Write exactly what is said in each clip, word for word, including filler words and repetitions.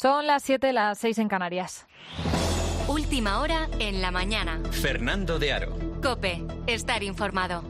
Son las siete, las seis en Canarias. Última hora en la mañana. Fernando de Aro. COPE. Estar informado.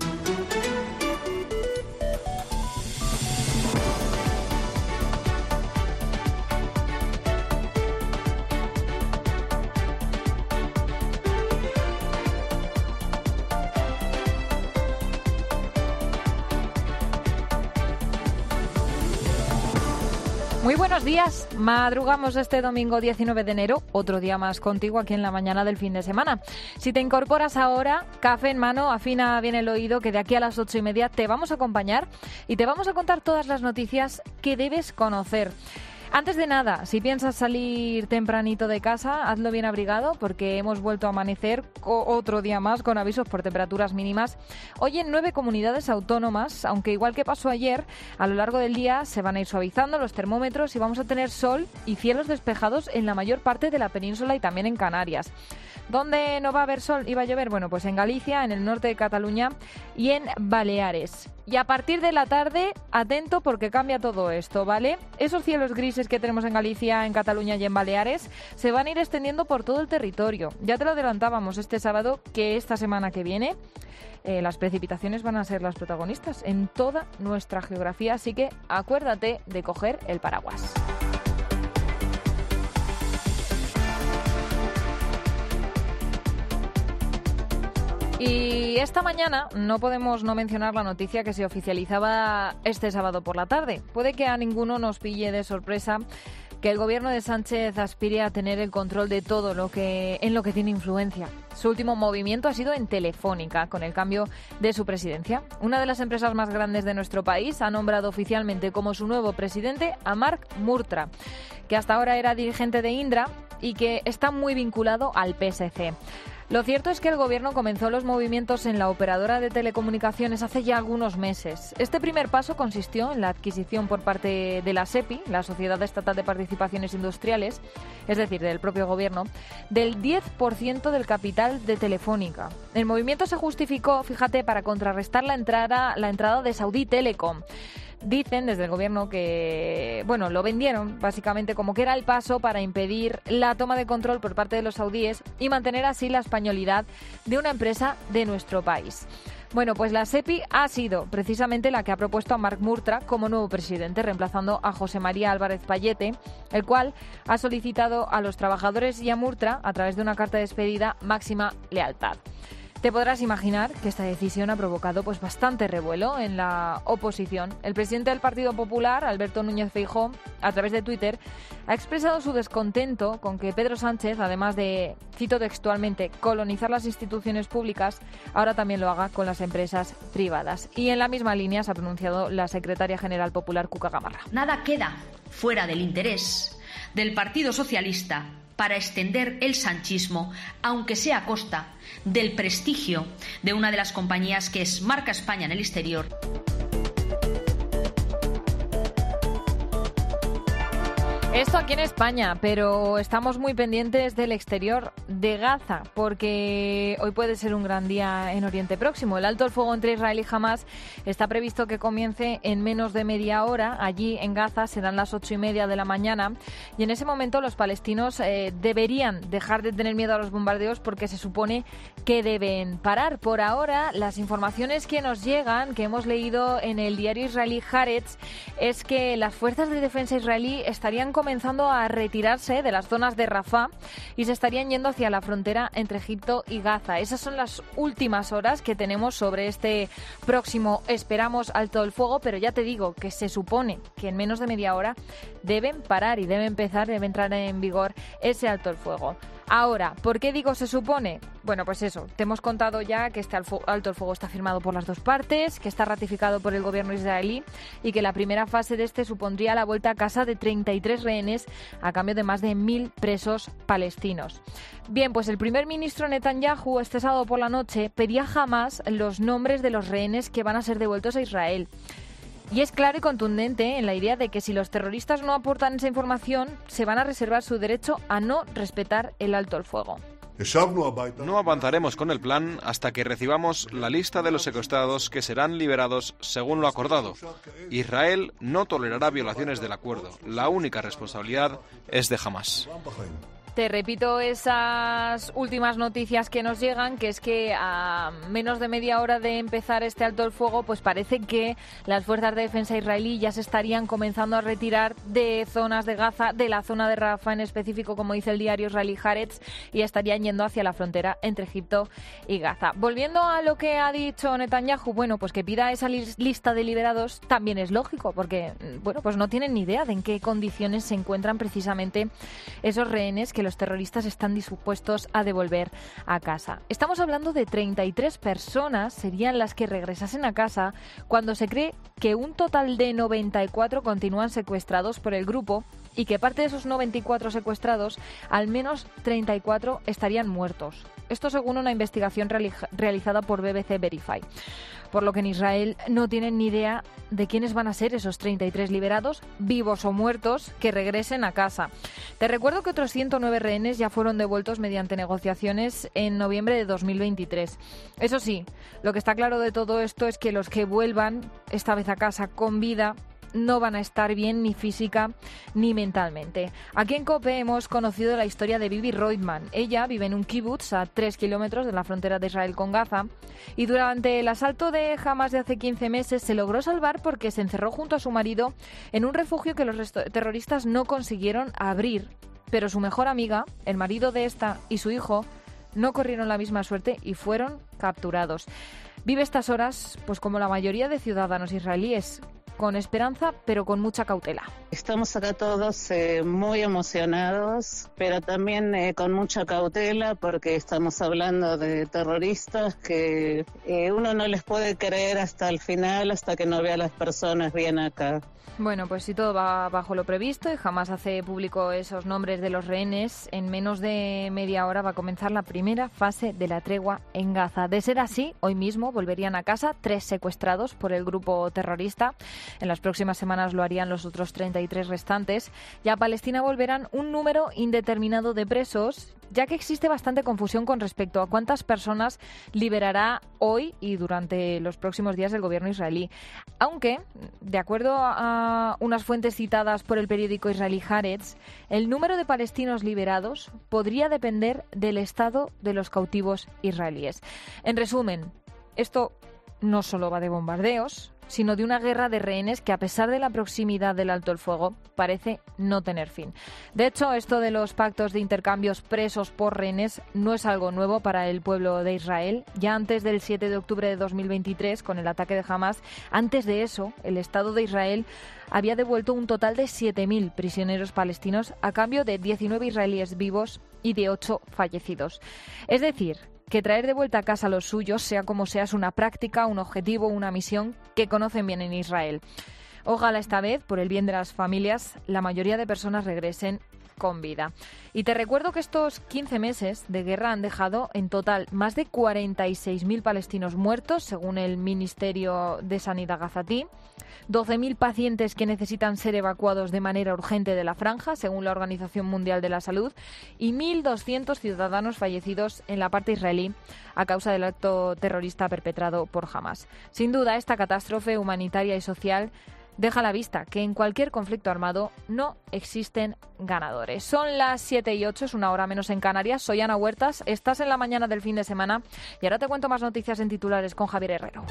Muy buenos días. Madrugamos este domingo diecinueve de enero, otro día más contigo aquí en la mañana del fin de semana. Si te incorporas ahora, café en mano, afina bien el oído, que de aquí a las ocho y media te vamos a acompañar y te vamos a contar todas las noticias que debes conocer. Antes de nada, si piensas salir tempranito de casa, hazlo bien abrigado porque hemos vuelto a amanecer otro día más con avisos por temperaturas mínimas. Hoy en nueve comunidades autónomas, aunque igual que pasó ayer, a lo largo del día se van a ir suavizando los termómetros y vamos a tener sol y cielos despejados en la mayor parte de la península y también en Canarias. ¿Dónde no va a haber sol y va a llover? Bueno, pues en Galicia, en el norte de Cataluña y en Baleares. Y a partir de la tarde, atento porque cambia todo esto, ¿vale? Esos cielos grises que tenemos en Galicia, en Cataluña y en Baleares se van a ir extendiendo por todo el territorio. Ya te lo adelantábamos este sábado que esta semana que viene eh, las precipitaciones van a ser las protagonistas en toda nuestra geografía, así que acuérdate de coger el paraguas. Y esta mañana no podemos no mencionar la noticia que se oficializaba este sábado por la tarde. Puede que a ninguno nos pille de sorpresa que el gobierno de Sánchez aspire a tener el control de todo lo que en lo que tiene influencia. Su último movimiento ha sido en Telefónica, con el cambio de su presidencia. Una de las empresas más grandes de nuestro país ha nombrado oficialmente como su nuevo presidente a Marc Murtra, que hasta ahora era dirigente de Indra y que está muy vinculado al P S C. Lo cierto es que el Gobierno comenzó los movimientos en la operadora de telecomunicaciones hace ya algunos meses. Este primer paso consistió en la adquisición por parte de la SEPI, la Sociedad Estatal de Participaciones Industriales, es decir, del propio Gobierno, del diez por ciento del capital de Telefónica. El movimiento se justificó, fíjate, para contrarrestar la entrada, la entrada de Saudi Telecom. Dicen desde el gobierno que, bueno, lo vendieron básicamente como que era el paso para impedir la toma de control por parte de los saudíes y mantener así la españolidad de una empresa de nuestro país. Bueno, pues la SEPI ha sido precisamente la que ha propuesto a Marc Murtra como nuevo presidente, reemplazando a José María Álvarez Pallete, el cual ha solicitado a los trabajadores y a Murtra, a través de una carta de despedida, máxima lealtad. Te podrás imaginar que esta decisión ha provocado pues bastante revuelo en la oposición. El presidente del Partido Popular, Alberto Núñez Feijóo, a través de Twitter, ha expresado su descontento con que Pedro Sánchez, además de, cito textualmente, colonizar las instituciones públicas, ahora también lo haga con las empresas privadas. Y en la misma línea se ha pronunciado la secretaria general popular, Cuca Gamarra. Nada queda fuera del interés del Partido Socialista para extender el sanchismo, aunque sea a costa del prestigio de una de las compañías que es marca España en el exterior. Esto aquí en España, pero estamos muy pendientes del exterior de Gaza, porque hoy puede ser un gran día en Oriente Próximo. El alto el fuego entre Israel y Hamás está previsto que comience en menos de media hora. Allí en Gaza serán las ocho y media de la mañana y en ese momento los palestinos eh, deberían dejar de tener miedo a los bombardeos porque se supone que deben parar. Por ahora, las informaciones que nos llegan, que hemos leído en el diario israelí Haaretz, es que las fuerzas de defensa israelí estarían comenzando a retirarse de las zonas de Rafah y se estarían yendo hacia la frontera entre Egipto y Gaza. Esas son las últimas horas que tenemos sobre este próximo, esperamos, alto el fuego, pero ya te digo que se supone que en menos de media hora deben parar y debe empezar, debe entrar en vigor ese alto el fuego. Ahora, ¿por qué digo se supone? Bueno, pues eso, te hemos contado ya que este alto el fuego está firmado por las dos partes, que está ratificado por el gobierno israelí y que la primera fase de este supondría la vuelta a casa de treinta y tres rehenes a cambio de más de mil presos palestinos. Bien, pues el primer ministro Netanyahu este sábado por la noche pedía jamás los nombres de los rehenes que van a ser devueltos a Israel. Y es claro y contundente en la idea de que si los terroristas no aportan esa información, se van a reservar su derecho a no respetar el alto el fuego. No avanzaremos con el plan hasta que recibamos la lista de los secuestrados que serán liberados según lo acordado. Israel no tolerará violaciones del acuerdo. La única responsabilidad es de Hamás. Te repito esas últimas noticias que nos llegan, que es que a menos de media hora de empezar este alto el fuego, pues parece que las fuerzas de defensa israelí ya se estarían comenzando a retirar de zonas de Gaza, de la zona de Rafah en específico, como dice el diario israelí Haaretz, y estarían yendo hacia la frontera entre Egipto y Gaza. Volviendo a lo que ha dicho Netanyahu, bueno, pues que pida esa lista de liberados también es lógico, porque bueno, pues no tienen ni idea de en qué condiciones se encuentran precisamente esos rehenes que los terroristas están dispuestos a devolver a casa. Estamos hablando de treinta y tres personas, serían las que regresasen a casa, cuando se cree que un total de noventa y cuatro continúan secuestrados por el grupo y que parte de esos noventa y cuatro secuestrados, al menos treinta y cuatro estarían muertos. Esto según una investigación reali- realizada por B B C Verify. Por lo que en Israel no tienen ni idea de quiénes van a ser esos treinta y tres liberados, vivos o muertos, que regresen a casa. Te recuerdo que otros ciento nueve rehenes ya fueron devueltos mediante negociaciones en noviembre de dos mil veintitrés. Eso sí, lo que está claro de todo esto es que los que vuelvan, esta vez a casa con vida, no van a estar bien ni física ni mentalmente. Aquí en COPE hemos conocido la historia de Bibi Reutemann. Ella vive en un kibutz a tres kilómetros de la frontera de Israel con Gaza y durante el asalto de Hamás de hace quince meses se logró salvar porque se encerró junto a su marido en un refugio que los terroristas no consiguieron abrir. Pero su mejor amiga, el marido de esta y su hijo no corrieron la misma suerte y fueron capturados. Vive estas horas, pues como la mayoría de ciudadanos israelíes, con esperanza, pero con mucha cautela. Estamos acá todos eh, muy emocionados, pero también eh, con mucha cautela, porque estamos hablando de terroristas que eh, uno no les puede creer hasta el final, hasta que no vea a las personas bien acá. Bueno, pues si todo va bajo lo previsto y Hamás hace público esos nombres de los rehenes, en menos de media hora va a comenzar la primera fase de la tregua en Gaza. De ser así, hoy mismo volverían a casa tres secuestrados por el grupo terrorista. En las próximas semanas lo harían los otros treinta y tres restantes. Y a Palestina volverán un número indeterminado de presos, ya que existe bastante confusión con respecto a cuántas personas liberará hoy y durante los próximos días el gobierno israelí. Aunque, de acuerdo a unas fuentes citadas por el periódico israelí Haaretz, el número de palestinos liberados podría depender del estado de los cautivos israelíes. En resumen, esto no solo va de bombardeos, sino de una guerra de rehenes que, a pesar de la proximidad del alto el fuego, parece no tener fin. De hecho, esto de los pactos de intercambios presos por rehenes no es algo nuevo para el pueblo de Israel. Ya antes del siete de octubre de dos mil veintitrés, con el ataque de Hamás, antes de eso, el Estado de Israel había devuelto un total de siete mil prisioneros palestinos a cambio de diecinueve israelíes vivos y de ocho fallecidos. Es decir, que traer de vuelta a casa a los suyos, sea como sea, es una práctica, un objetivo, una misión que conocen bien en Israel. Ojalá esta vez, por el bien de las familias, la mayoría de personas regresen con vida. Y te recuerdo que estos quince meses de guerra han dejado en total más de cuarenta y seis mil palestinos muertos, según el Ministerio de Sanidad gazatí, doce mil pacientes que necesitan ser evacuados de manera urgente de la franja, según la Organización Mundial de la Salud, y mil doscientos ciudadanos fallecidos en la parte israelí a causa del acto terrorista perpetrado por Hamás. Sin duda, esta catástrofe humanitaria y social deja a la vista que en cualquier conflicto armado no existen ganadores. Son las siete y ocho, es una hora menos en Canarias. Soy Ana Huertas, estás en la mañana del fin de semana y ahora te cuento más noticias en titulares con Javier Herrero.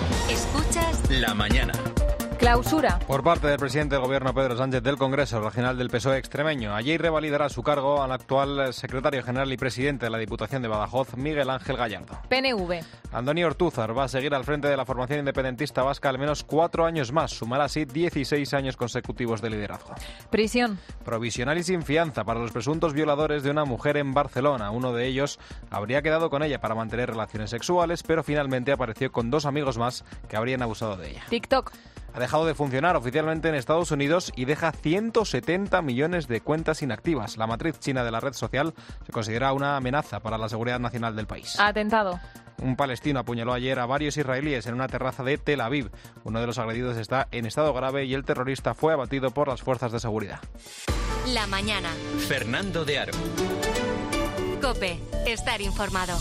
Escuchas La Mañana. Clausura. Por parte del presidente del Gobierno, Pedro Sánchez, del Congreso Regional del P S O E extremeño. Allí revalidará su cargo al actual secretario general y presidente de la Diputación de Badajoz, Miguel Ángel Gallardo. P N V. Andoni Ortúzar va a seguir al frente de la formación independentista vasca al menos cuatro años más. Sumará así dieciséis años consecutivos de liderazgo. Prisión. Provisional y sin fianza para los presuntos violadores de una mujer en Barcelona. Uno de ellos habría quedado con ella para mantener relaciones sexuales, pero finalmente apareció con dos amigos más que habrían abusado de ella. TikTok. Ha dejado de funcionar oficialmente en Estados Unidos y deja ciento setenta millones de cuentas inactivas. La matriz china de la red social se considera una amenaza para la seguridad nacional del país. Atentado. Un palestino apuñaló ayer a varios israelíes en una terraza de Tel Aviv. Uno de los agredidos está en estado grave y el terrorista fue abatido por las fuerzas de seguridad. La mañana. Fernando de Aro. COPE. Estar informado.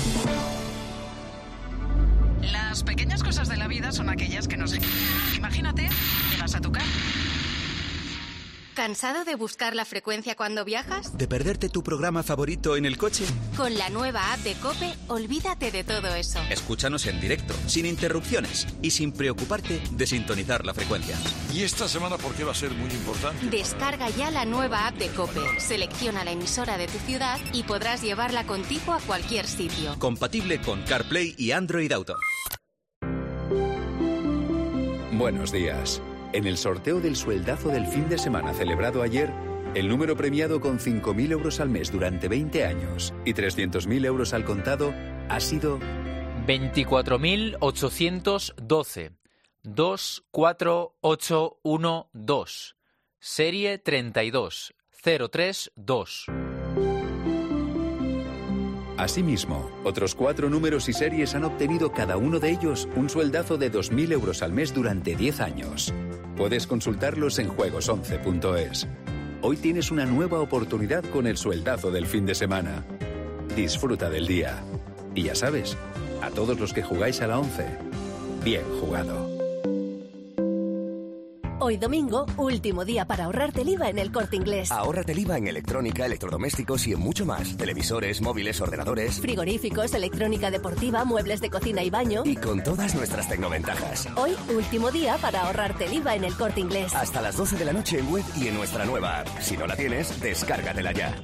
Las pequeñas cosas de la vida son aquellas que nos... Imagínate, llegas a tu casa. ¿Cansado de buscar la frecuencia cuando viajas? ¿De perderte tu programa favorito en el coche? Con la nueva app de COPE, olvídate de todo eso. Escúchanos en directo, sin interrupciones y sin preocuparte de sintonizar la frecuencia. ¿Y esta semana por qué va a ser muy importante? Descarga ya la nueva app de COPE. Selecciona la emisora de tu ciudad y podrás llevarla contigo a cualquier sitio. Compatible con CarPlay y Android Auto. Buenos días. En el sorteo del sueldazo del fin de semana celebrado ayer, el número premiado con cinco mil euros al mes durante veinte años y trescientos mil euros al contado ha sido veinticuatro mil ochocientos doce. dos cuatro ocho uno dos. Serie treinta y dos cero tres dos. Asimismo, otros cuatro números y series han obtenido cada uno de ellos un sueldazo de dos mil euros al mes durante diez años. Puedes consultarlos en juegos once punto es. Hoy tienes una nueva oportunidad con el sueldazo del fin de semana. Disfruta del día. Y ya sabes, a todos los que jugáis a la once, bien jugado. Hoy domingo, último día para ahorrarte el I V A en El Corte Inglés. Ahórrate el I V A en electrónica, electrodomésticos y en mucho más. Televisores, móviles, ordenadores, frigoríficos, electrónica deportiva, muebles de cocina y baño. Y con todas nuestras tecnoventajas. Hoy, último día para ahorrarte el I V A en El Corte Inglés. Hasta las doce de la noche en web y en nuestra nueva app. Si no la tienes, descárgatela ya.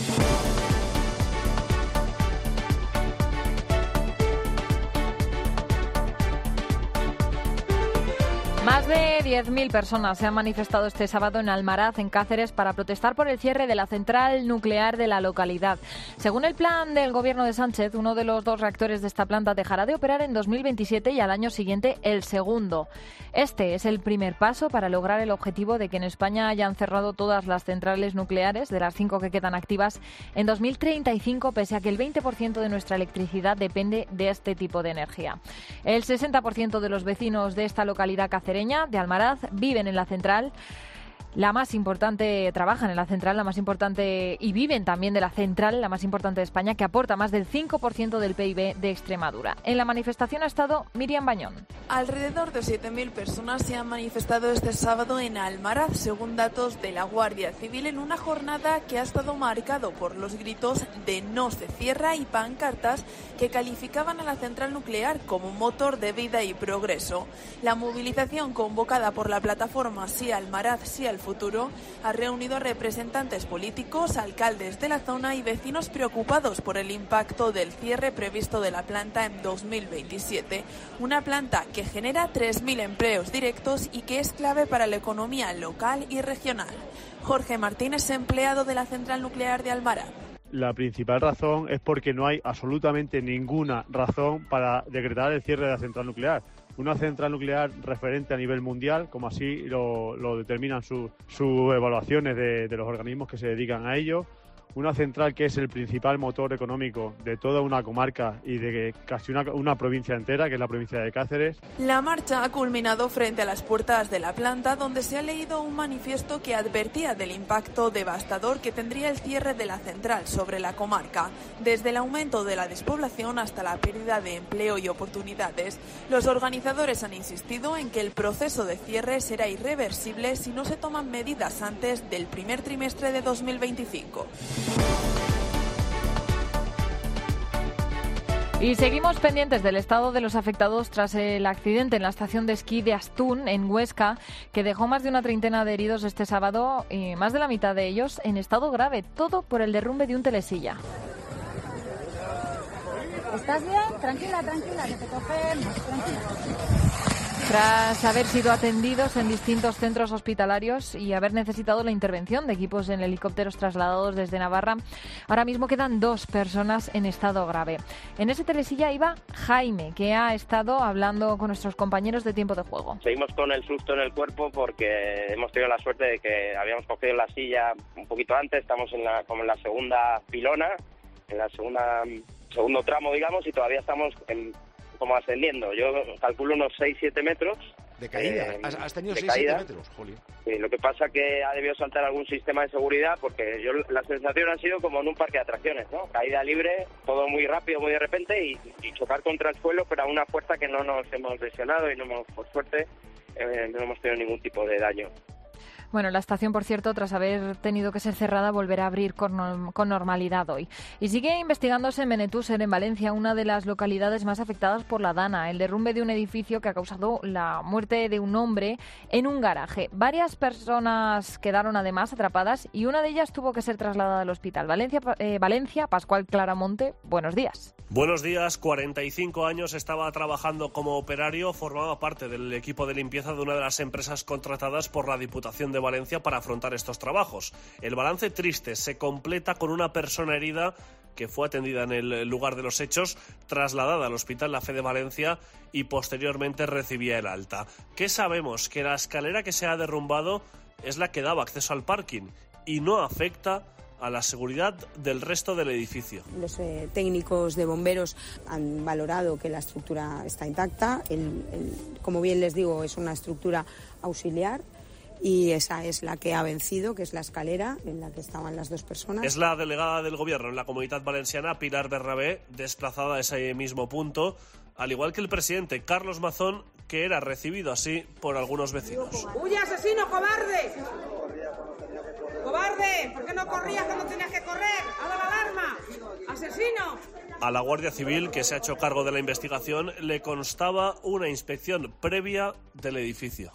Más de diez mil personas se han manifestado este sábado en Almaraz, en Cáceres, para protestar por el cierre de la central nuclear de la localidad. Según el plan del gobierno de Sánchez, uno de los dos reactores de esta planta dejará de operar en dos mil veintisiete y al año siguiente el segundo. Este es el primer paso para lograr el objetivo de que en España hayan cerrado todas las centrales nucleares, de las cinco que quedan activas, en dos mil treinta y cinco, pese a que el veinte por ciento de nuestra electricidad depende de este tipo de energía. El sesenta por ciento de los vecinos de esta localidad cacereña de Almaraz viven en la central. La más importante, trabajan en la central, la más importante, y viven también de la central, la más importante de España, que aporta más del cinco por ciento del P I B de Extremadura. En la manifestación ha estado Miriam Bañón. Alrededor de siete mil personas se han manifestado este sábado en Almaraz, según datos de la Guardia Civil, en una jornada que ha estado marcado por los gritos de "no se cierra" y pancartas que calificaban a la central nuclear como un motor de vida y progreso. La movilización convocada por la plataforma Sí Almaraz, Sí al Futuro ha reunido a representantes políticos, alcaldes de la zona y vecinos preocupados por el impacto del cierre previsto de la planta en dos mil veintisiete. Una planta que genera tres mil empleos directos y que es clave para la economía local y regional. Jorge Martínez, empleado de la central nuclear de Almaraz. La principal razón es porque no hay absolutamente ninguna razón para decretar el cierre de la central nuclear. Una central nuclear referente a nivel mundial, como así lo, lo determinan sus su evaluaciones de, de los organismos que se dedican a ello. Una central que es el principal motor económico de toda una comarca y de casi una, una provincia entera, que es la provincia de Cáceres. La marcha ha culminado frente a las puertas de la planta, donde se ha leído un manifiesto que advertía del impacto devastador que tendría el cierre de la central sobre la comarca, desde el aumento de la despoblación hasta la pérdida de empleo y oportunidades. Los organizadores han insistido en que el proceso de cierre será irreversible si no se toman medidas antes del primer trimestre de dos mil veinticinco. Y seguimos pendientes del estado de los afectados tras el accidente en la estación de esquí de Astún, en Huesca, que dejó más de una treintena de heridos este sábado y más de la mitad de ellos en estado grave, todo por el derrumbe de un telesilla. ¿Estás bien? Tranquila, tranquila, que te cogemos, tranquila. Tras haber sido atendidos en distintos centros hospitalarios y haber necesitado la intervención de equipos en helicópteros trasladados desde Navarra, ahora mismo quedan dos personas en estado grave. En ese telesilla iba Jaime, que ha estado hablando con nuestros compañeros de Tiempo de Juego. Seguimos con el susto en el cuerpo porque hemos tenido la suerte de que habíamos cogido la silla un poquito antes, estamos en la, como en la segunda pilona, en la segunda segundo tramo, digamos, y todavía estamos en... como ascendiendo. Yo calculo unos seis siete metros De caída, eh, has, has tenido de seis siete caída. metros, Jolín. Sí, lo que pasa que ha debido saltar algún sistema de seguridad, porque yo la sensación ha sido como en un parque de atracciones, ¿no? Caída libre, todo muy rápido, muy de repente, y, y chocar contra el suelo, pero a una fuerza que no nos hemos lesionado y no hemos, por suerte, eh, no hemos tenido ningún tipo de daño. Bueno, la estación, por cierto, tras haber tenido que ser cerrada, volverá a abrir con, no, con normalidad hoy. Y sigue investigándose en Benetúser, en Valencia, una de las localidades más afectadas por la Dana, el derrumbe de un edificio que ha causado la muerte de un hombre en un garaje. Varias personas quedaron además atrapadas y una de ellas tuvo que ser trasladada al hospital. Valencia, eh, Valencia, Pascual Claramonte, buenos días. Buenos días, cuarenta y cinco años, estaba trabajando como operario, formaba parte del equipo de limpieza de una de las empresas contratadas por la Diputación de Valencia para afrontar estos trabajos. El balance triste se completa con una persona herida que fue atendida en el lugar de los hechos, trasladada al Hospital La Fe de Valencia y posteriormente recibía el alta. ¿Qué sabemos? Que la escalera que se ha derrumbado es la que daba acceso al parking y no afecta a la seguridad del resto del edificio. Los eh, técnicos de bomberos han valorado que la estructura está intacta. El, el, como bien les digo, es una estructura auxiliar y esa es la que ha vencido, que es la escalera en la que estaban las dos personas. Es la delegada del Gobierno en la Comunidad Valenciana, Pilar Bernabé, desplazada a ese mismo punto, al igual que el presidente Carlos Mazón, que era recibido así por algunos vecinos. ¡Huye, asesino, cobarde! ¡Cobarde! ¿Por qué no corrías cuando tenías que correr? ¡Ha dado la alarma! ¡Asesino! A la Guardia Civil, que se ha hecho cargo de la investigación, le constaba una inspección previa del edificio.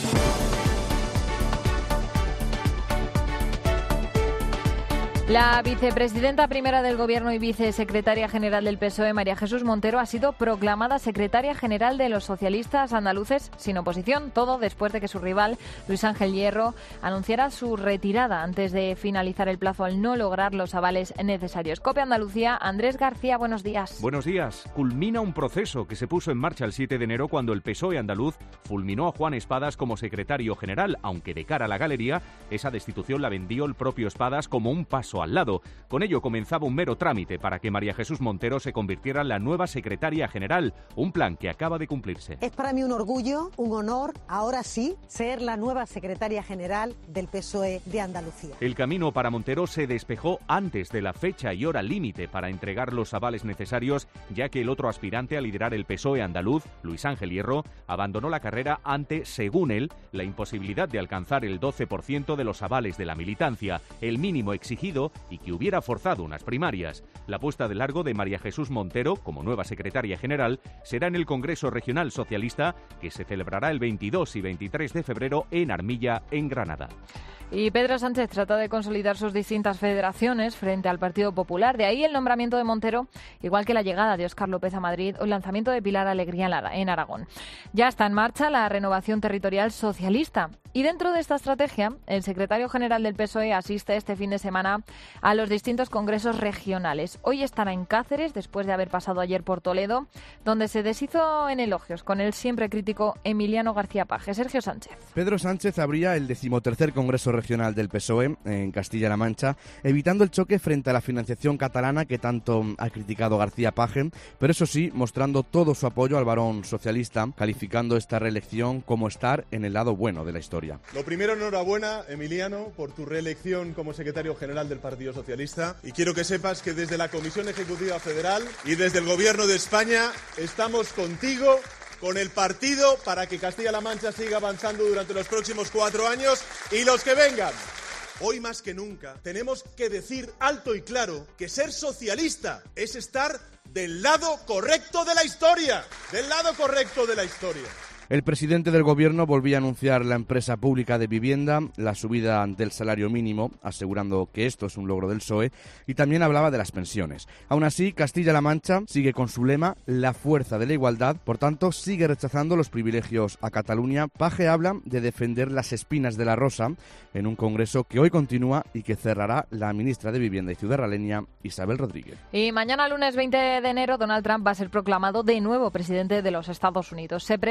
La vicepresidenta primera del Gobierno y vicesecretaria general del P S O E, María Jesús Montero, ha sido proclamada secretaria general de los socialistas andaluces sin oposición, todo después de que su rival, Luis Ángel Hierro, anunciara su retirada antes de finalizar el plazo al no lograr los avales necesarios. COPE Andalucía, Andrés García, buenos días. Buenos días. Culmina un proceso que se puso en marcha el siete de enero cuando el P S O E andaluz fulminó a Juan Espadas como secretario general, aunque de cara a la galería, esa destitución la vendió el propio Espadas como un paso al lado. Con ello comenzaba un mero trámite para que María Jesús Montero se convirtiera en la nueva secretaria general, un plan que acaba de cumplirse. Es para mí un orgullo, un honor, ahora sí, ser la nueva secretaria general del P S O E de Andalucía. El camino para Montero se despejó antes de la fecha y hora límite para entregar los avales necesarios, ya que el otro aspirante a liderar el P S O E andaluz, Luis Ángel Hierro, abandonó la carrera ante, según él, la imposibilidad de alcanzar el doce por ciento de los avales de la militancia, el mínimo exigido y que hubiera forzado unas primarias. La puesta de largo de María Jesús Montero, como nueva secretaria general, será en el Congreso Regional Socialista, que se celebrará el veintidós y veintitrés de febrero en Armilla, en Granada. Y Pedro Sánchez trata de consolidar sus distintas federaciones frente al Partido Popular. De ahí el nombramiento de Montero, igual que la llegada de Óscar López a Madrid o el lanzamiento de Pilar Alegría en Aragón. Ya está en marcha la renovación territorial socialista. Y dentro de esta estrategia, el secretario general del P S O E asiste este fin de semana a los distintos congresos regionales. Hoy estará en Cáceres, después de haber pasado ayer por Toledo, donde se deshizo en elogios con el siempre crítico Emiliano García Paje. Sergio Sánchez. Pedro Sánchez abría el decimotercer Congreso Regional del P S O E en Castilla-La Mancha, evitando el choque frente a la financiación catalana que tanto ha criticado García Paje, pero eso sí, mostrando todo su apoyo al varón socialista, calificando esta reelección como estar en el lado bueno de la historia. Lo primero, enhorabuena, Emiliano, por tu reelección como secretario general del Partido Socialista, y quiero que sepas que desde la Comisión Ejecutiva Federal y desde el Gobierno de España estamos contigo, con el partido, para que Castilla-La Mancha siga avanzando durante los próximos cuatro años y los que vengan. Hoy más que nunca tenemos que decir alto y claro que ser socialista es estar del lado correcto de la historia, del lado correcto de la historia. El presidente del Gobierno volvía a anunciar la empresa pública de vivienda, la subida del salario mínimo, asegurando que esto es un logro del P S O E, y también hablaba de las pensiones. Aún así, Castilla-La Mancha sigue con su lema, la fuerza de la igualdad, por tanto, sigue rechazando los privilegios a Cataluña. Paje habla de defender las espinas de la rosa en un congreso que hoy continúa y que cerrará la ministra de Vivienda y Ciudadanía, Isabel Rodríguez. Y mañana, lunes veinte de enero, Donald Trump va a ser proclamado de nuevo presidente de los Estados Unidos. Se prevé que se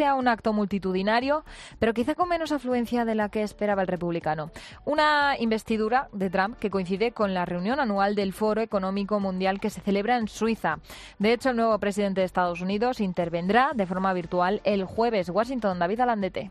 sea un acto multitudinario, pero quizá con menos afluencia de la que esperaba el republicano. Una investidura de Trump que coincide con la reunión anual del Foro Económico Mundial que se celebra en Suiza. De hecho, el nuevo presidente de Estados Unidos intervendrá de forma virtual el jueves. Washington, David Alandete.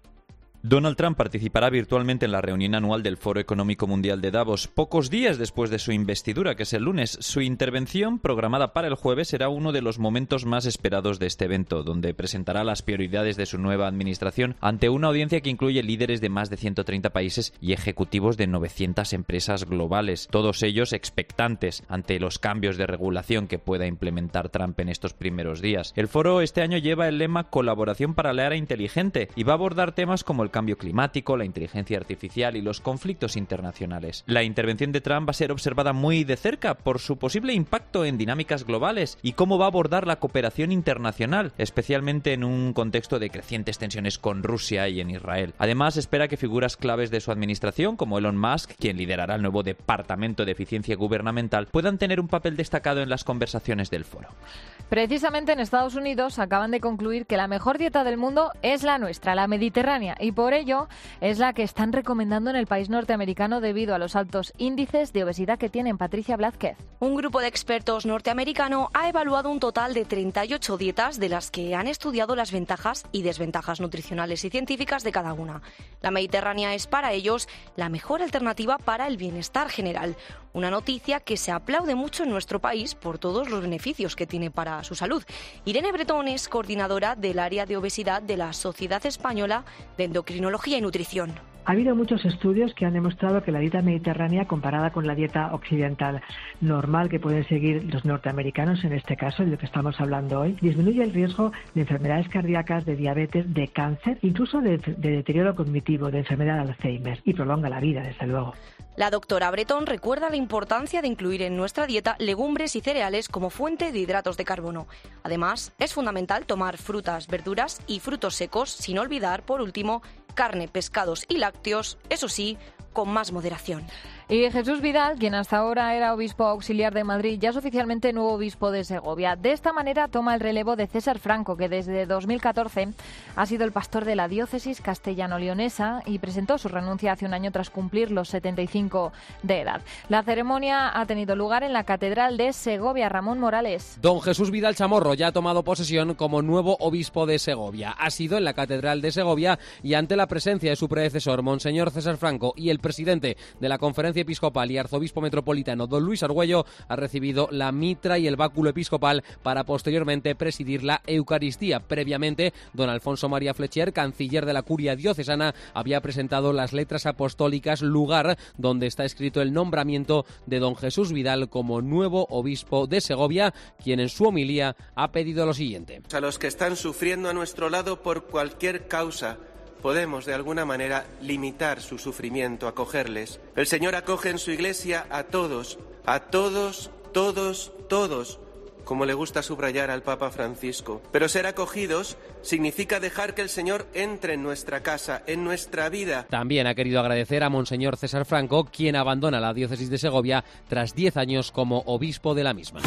Donald Trump participará virtualmente en la reunión anual del Foro Económico Mundial de Davos, pocos días después de su investidura, que es el lunes. Su intervención, programada para el jueves, será uno de los momentos más esperados de este evento, donde presentará las prioridades de su nueva administración ante una audiencia que incluye líderes de más de ciento treinta países y ejecutivos de novecientas empresas globales, todos ellos expectantes ante los cambios de regulación que pueda implementar Trump en estos primeros días. El foro este año lleva el lema Colaboración para la Era Inteligente y va a abordar temas como el cambio climático, la inteligencia artificial y los conflictos internacionales. La intervención de Trump va a ser observada muy de cerca por su posible impacto en dinámicas globales y cómo va a abordar la cooperación internacional, especialmente en un contexto de crecientes tensiones con Rusia y en Israel. Además, espera que figuras claves de su administración, como Elon Musk, quien liderará el nuevo Departamento de Eficiencia Gubernamental, puedan tener un papel destacado en las conversaciones del foro. Precisamente en Estados Unidos acaban de concluir que la mejor dieta del mundo es la nuestra, la mediterránea, y por ello es la que están recomendando en el país norteamericano debido a los altos índices de obesidad que tienen. Patricia Blázquez. Un grupo de expertos norteamericano ha evaluado un total de treinta y ocho dietas de las que han estudiado las ventajas y desventajas nutricionales y científicas de cada una. La mediterránea es para ellos la mejor alternativa para el bienestar general. Una noticia que se aplaude mucho en nuestro país por todos los beneficios que tiene para su salud. Irene Bretón es coordinadora del área de obesidad de la Sociedad Española de Endocrinología y Nutrición. Ha habido muchos estudios que han demostrado que la dieta mediterránea, comparada con la dieta occidental normal que pueden seguir los norteamericanos, en este caso, de lo que estamos hablando hoy, disminuye el riesgo de enfermedades cardíacas, de diabetes, de cáncer, incluso de, de deterioro cognitivo, de enfermedad de Alzheimer, y prolonga la vida, desde luego. La doctora Bretón recuerda la importancia de incluir en nuestra dieta legumbres y cereales como fuente de hidratos de carbono. Además, es fundamental tomar frutas, verduras y frutos secos, sin olvidar, por último, carne, pescados y lácteos, eso sí, con más moderación. Y Jesús Vidal, quien hasta ahora era obispo auxiliar de Madrid, ya es oficialmente nuevo obispo de Segovia. De esta manera toma el relevo de César Franco, que desde dos mil catorce ha sido el pastor de la diócesis castellano-leonesa y presentó su renuncia hace un año tras cumplir los setenta y cinco de edad. La ceremonia ha tenido lugar en la Catedral de Segovia. Ramón Morales. Don Jesús Vidal Chamorro ya ha tomado posesión como nuevo obispo de Segovia. Ha sido en la Catedral de Segovia y ante la presencia de su predecesor, Monseñor César Franco, y el presidente de la Conferencia Episcopal y Arzobispo Metropolitano, don Luis Argüello, ha recibido la mitra y el báculo episcopal para posteriormente presidir la Eucaristía. Previamente, don Alfonso María Fletcher, canciller de la Curia Diocesana, había presentado las letras apostólicas, lugar donde está escrito el nombramiento de don Jesús Vidal como nuevo obispo de Segovia, quien en su homilía ha pedido lo siguiente. A los que están sufriendo a nuestro lado por cualquier causa, podemos de alguna manera limitar su sufrimiento, acogerles. El Señor acoge en su iglesia a todos, a todos, todos, todos, como le gusta subrayar al Papa Francisco. Pero ser acogidos significa dejar que el Señor entre en nuestra casa, en nuestra vida. También ha querido agradecer a Monseñor César Franco, quien abandona la diócesis de Segovia tras diez años como obispo de la misma.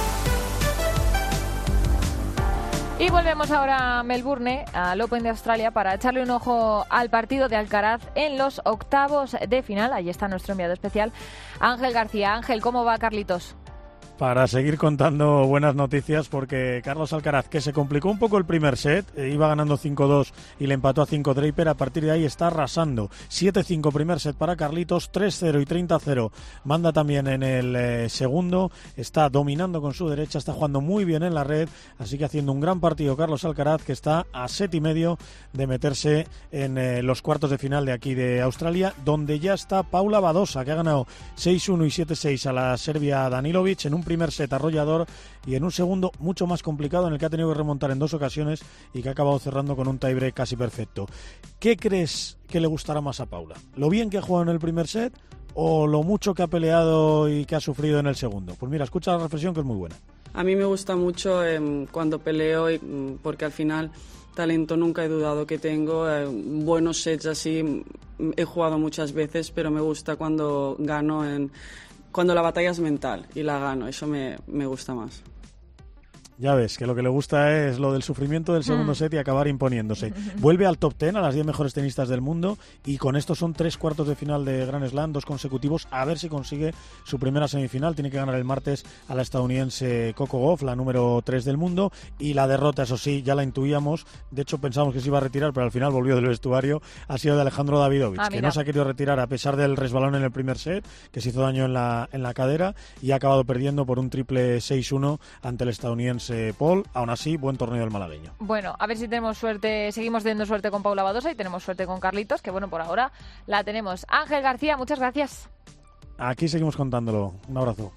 Y volvemos ahora a Melbourne, al Open de Australia, para echarle un ojo al partido de Alcaraz en los octavos de final. Allí está nuestro enviado especial, Ángel García. Ángel, ¿cómo va Carlitos? Para seguir contando buenas noticias, porque Carlos Alcaraz, que se complicó un poco el primer set, eh, iba ganando cinco dos y le empató a cinco Draper, a partir de ahí está arrasando. siete cinco primer set para Carlitos, tres cero y treinta cero. Manda también en el eh, segundo, está dominando con su derecha, está jugando muy bien en la red, así que haciendo un gran partido Carlos Alcaraz, que está a set y medio de meterse en eh, los cuartos de final de aquí de Australia, donde ya está Paula Badosa, que ha ganado seis uno y siete seis a la serbia Danilovic en un primer set arrollador y en un segundo mucho más complicado, en el que ha tenido que remontar en dos ocasiones y que ha acabado cerrando con un tiebreak casi perfecto. ¿Qué crees que le gustará más a Paula? ¿Lo bien que ha jugado en el primer set o lo mucho que ha peleado y que ha sufrido en el segundo? Pues mira, escucha la reflexión, que es muy buena. A mí me gusta mucho eh, cuando peleo, y, porque al final talento nunca he dudado que tengo, eh, buenos sets así he jugado muchas veces, pero me gusta cuando gano en... Cuando la batalla es mental y la gano, eso me, me gusta más. Ya ves, que lo que le gusta es lo del sufrimiento del segundo mm. set y acabar imponiéndose. Vuelve al top ten, a las diez mejores tenistas del mundo, y con esto son tres cuartos de final de Grand Slam, dos consecutivos, a ver si consigue su primera semifinal. Tiene que ganar el martes a la estadounidense Coco Gauff, la número tres del mundo, y la derrota, eso sí, ya la intuíamos, de hecho pensábamos que se iba a retirar, pero al final volvió del vestuario, ha sido de Alejandro Davidovich, ah, que no se ha querido retirar a pesar del resbalón en el primer set, que se hizo daño en la, en la cadera, y ha acabado perdiendo por un triple seis uno ante el estadounidense Paul. Aún así, buen torneo del malagueño. Bueno, a ver si tenemos suerte, seguimos teniendo suerte con Paula Badosa y tenemos suerte con Carlitos, que bueno, por ahora la tenemos. Ángel García, muchas gracias. Aquí seguimos contándolo. Un abrazo.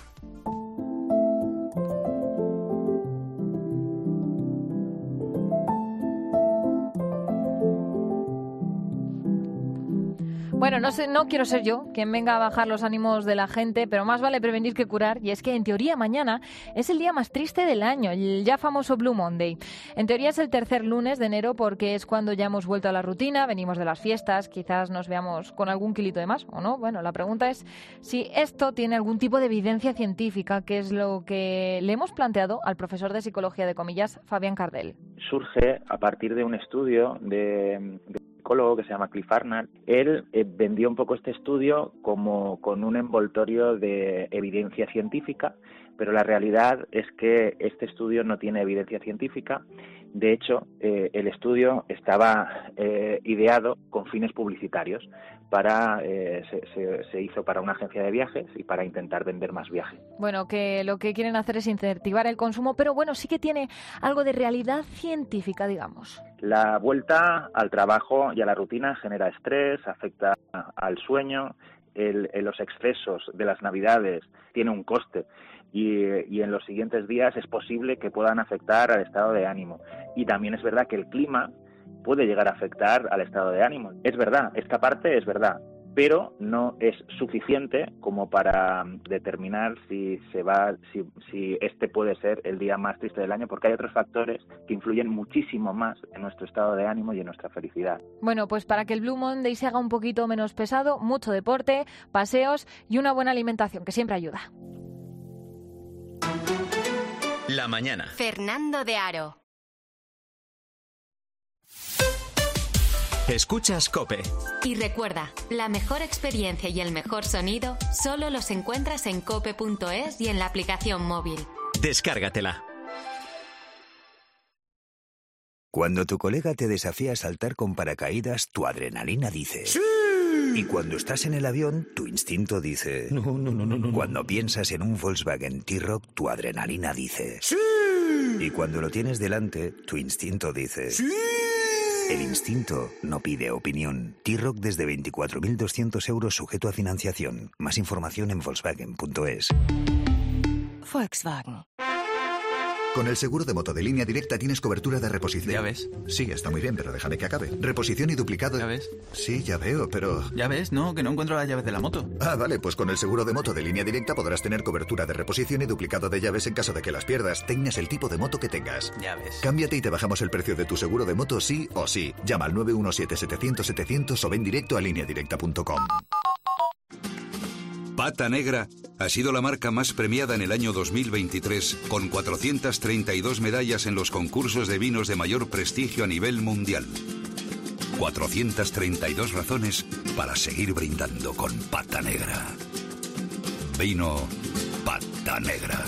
Bueno, no sé, no quiero ser yo quien venga a bajar los ánimos de la gente, pero más vale prevenir que curar, y es que en teoría mañana es el día más triste del año, el ya famoso Blue Monday. En teoría es el tercer lunes de enero porque es cuando ya hemos vuelto a la rutina, venimos de las fiestas, quizás nos veamos con algún kilito de más o no. Bueno, la pregunta es si esto tiene algún tipo de evidencia científica, que es lo que le hemos planteado al profesor de Psicología de Comillas, Fabián Cardel. Surge a partir de un estudio de... de... psicólogo que se llama Cliff Arnall. Él eh, vendió un poco este estudio como con un envoltorio de evidencia científica, pero la realidad es que este estudio no tiene evidencia científica. De hecho, eh, el estudio estaba eh, ideado con fines publicitarios. Para eh, se, se, se hizo para una agencia de viajes y para intentar vender más viajes. Bueno, que lo que quieren hacer es incentivar el consumo, pero bueno, sí que tiene algo de realidad científica, digamos. La vuelta al trabajo y a la rutina genera estrés, afecta al sueño, el, el, los excesos de las Navidades tiene un coste. Y, y en los siguientes días es posible que puedan afectar al estado de ánimo. Y también es verdad que el clima puede llegar a afectar al estado de ánimo. Es verdad, esta parte es verdad, pero no es suficiente como para determinar si se va, si, si este puede ser el día más triste del año, porque hay otros factores que influyen muchísimo más en nuestro estado de ánimo y en nuestra felicidad. Bueno, pues para que el Blue Monday se haga un poquito menos pesado, mucho deporte, paseos y una buena alimentación, que siempre ayuda. La mañana. Fernando de Aro. Escuchas COPE. Y recuerda, la mejor experiencia y el mejor sonido solo los encuentras en cope punto es y en la aplicación móvil. Descárgatela. Cuando tu colega te desafía a saltar con paracaídas, tu adrenalina dice ¡sí! Y cuando estás en el avión, tu instinto dice no, no, no, no, no. Cuando piensas en un Volkswagen T-Roc, tu adrenalina dice ¡sí! Y cuando lo tienes delante, tu instinto dice ¡sí! El instinto no pide opinión. T-Roc desde veinticuatro mil doscientos euros sujeto a financiación. Más información en Volkswagen punto es. Volkswagen. Con el seguro de moto de Línea Directa tienes cobertura de reposición. Ya ves. Sí, está muy bien, pero déjame que acabe. Reposición y duplicado. Ya ves. Sí, ya veo, pero... Ya ves, no, que no encuentro las llaves de la moto. Ah, vale, pues con el seguro de moto de Línea Directa podrás tener cobertura de reposición y duplicado de llaves en caso de que las pierdas, tengas el tipo de moto que tengas. Ya ves. Cámbiate y te bajamos el precio de tu seguro de moto sí o sí. Llama al nueve uno siete, setecientos, setecientos o ven directo a línea directa punto com. Pata Negra ha sido la marca más premiada en el año dos mil veintitrés, con cuatrocientas treinta y dos medallas en los concursos de vinos de mayor prestigio a nivel mundial. cuatrocientas treinta y dos razones para seguir brindando con Pata Negra. Vino Pata Negra.